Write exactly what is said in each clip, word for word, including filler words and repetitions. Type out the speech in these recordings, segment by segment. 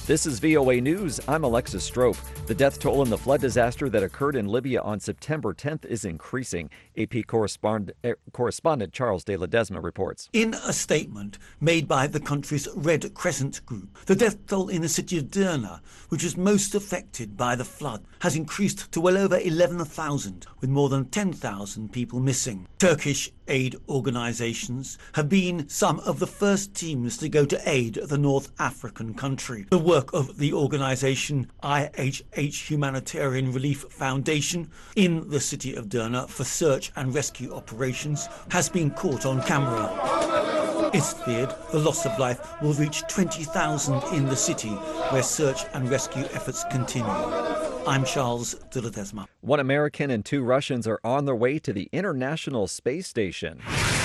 This is V O A News. I'm Alexis Strope. The death toll in the flood disaster that occurred in Libya on September tenth is increasing. A P correspondent, eh, correspondent Charles de Ledesma reports. In a statement made by the country's Red Crescent Group, the death toll in the city of Derna, which was most affected by the flood, has increased to well over eleven thousand, with more than ten thousand people missing. Turkish aid organisations have been some of the first teams to go to aid the North African country. The work of the organisation I H H Humanitarian Relief Foundation in the city of Derna for search and rescue operations has been caught on camera. It's feared the loss of life will reach twenty thousand in the city where search and rescue efforts continue. I'm Charles de Ledesma. One American and two Russians are on their way to the International Space Station.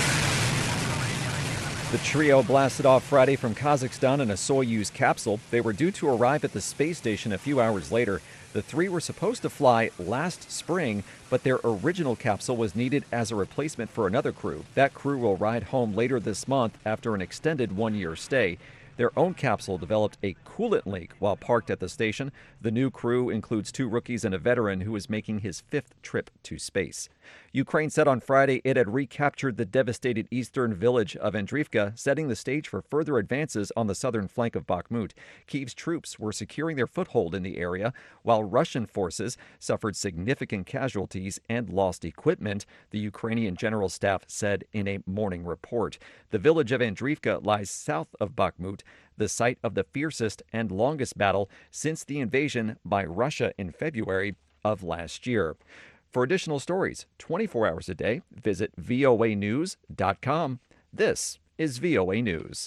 The trio blasted off Friday from Kazakhstan in a Soyuz capsule. They were due to arrive at the space station a few hours later. The three were supposed to fly last spring, but their original capsule was needed as a replacement for another crew. That crew will ride home later this month after an extended one-year stay. Their own capsule developed a coolant leak while parked at the station. The new crew includes two rookies and a veteran who is making his fifth trip to space. Ukraine said on Friday it had recaptured the devastated eastern village of Andriivka, setting the stage for further advances on the southern flank of Bakhmut. Kyiv's troops were securing their foothold in the area, while Russian forces suffered significant casualties and lost equipment, the Ukrainian General Staff said in a morning report. The village of Andriivka lies south of Bakhmut, the site of the fiercest and longest battle since the invasion by Russia in February of last year. For additional stories twenty-four hours a day, visit V O A news dot com. This is V O A News.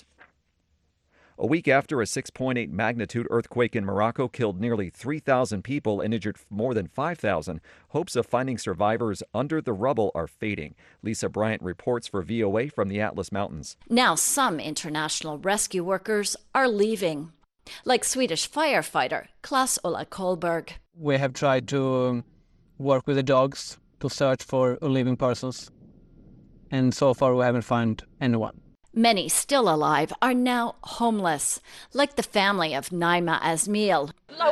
A week after a six point eight magnitude earthquake in Morocco killed nearly three thousand people and injured more than five thousand, hopes of finding survivors under the rubble are fading. Lisa Bryant reports for V O A from the Atlas Mountains. Now some international rescue workers are leaving, like Swedish firefighter Klas-Ola Kolberg. We have tried to work with the dogs to search for living persons, and so far we haven't found anyone. Many still alive are now homeless, like the family of Naima Azmil.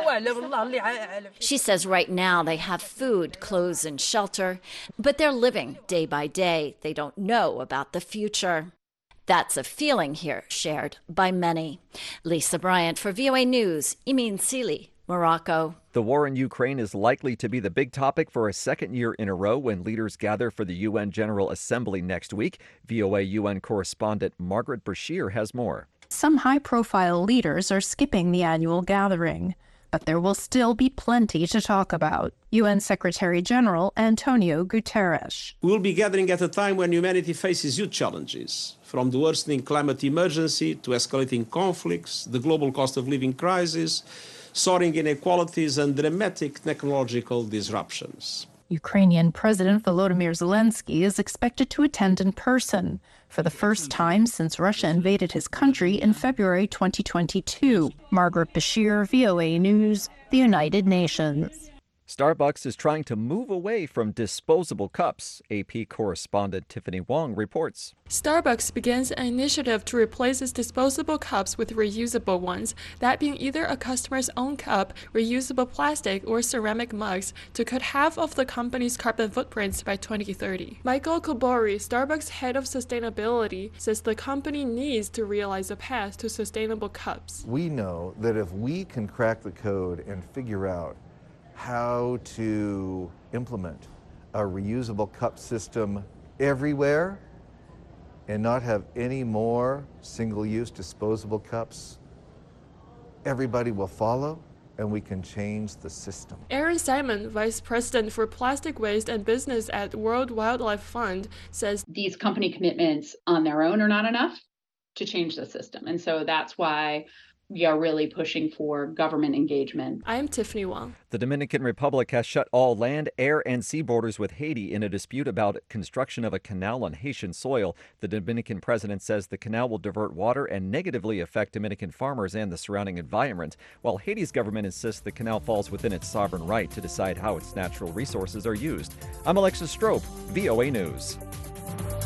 She says right now they have food, clothes, and shelter, but they're living day by day. They don't know about the future. That's a feeling here shared by many. Lisa Bryant for V O A News, Imin Sili, Morocco. The war in Ukraine is likely to be the big topic for a second year in a row when leaders gather for the U N General Assembly next week. V O A U N correspondent Margaret Bashir has more. Some high-profile leaders are skipping the annual gathering, but there will still be plenty to talk about. U N Secretary General Antonio Guterres. We will be gathering at a time when humanity faces huge challenges, from the worsening climate emergency to escalating conflicts, the global cost of living crisis, soaring inequalities and dramatic technological disruptions. Ukrainian President Volodymyr Zelensky is expected to attend in person for the first time since Russia invaded his country in February twenty twenty-two. Margaret Bashir, V O A News, the United Nations. Starbucks is trying to move away from disposable cups. A P correspondent Tiffany Wong reports. Starbucks begins an initiative to replace its disposable cups with reusable ones, that being either a customer's own cup, reusable plastic, or ceramic mugs, to cut half of the company's carbon footprints by twenty thirty. Michael Kobori, Starbucks head of sustainability, says the company needs to realize a path to sustainable cups. We know that if we can crack the code and figure out how to implement a reusable cup system everywhere and not have any more single-use disposable cups, everybody will follow and we can change the system. Aaron Simon, Vice President for Plastic Waste and Business at World Wildlife Fund, says these company commitments on their own are not enough to change the system. And so that's why we are really pushing for government engagement. I am Tiffany Wong. The Dominican Republic has shut all land, air, and sea borders with Haiti in a dispute about construction of a canal on Haitian soil. The Dominican president says the canal will divert water and negatively affect Dominican farmers and the surrounding environment, while Haiti's government insists the canal falls within its sovereign right to decide how its natural resources are used. I'm Alexis Strope, V O A News.